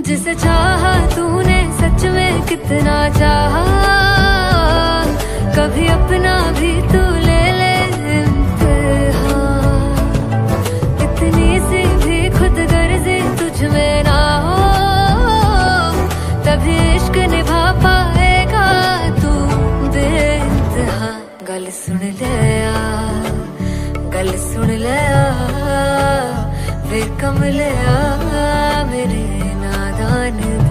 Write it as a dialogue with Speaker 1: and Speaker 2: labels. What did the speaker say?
Speaker 1: जिसे चाहा तूने सच में कितना चाहा, कभी अपना भी तू ले ले इम्तिहान। इतनी सी भी खुद गर्जी तुझ में ना हो, तभी इश्क निभा पाएगा तू बेइंतहा। गल सुन ले आ, गल सुन ले आ, वे कमले आ मेरे नादान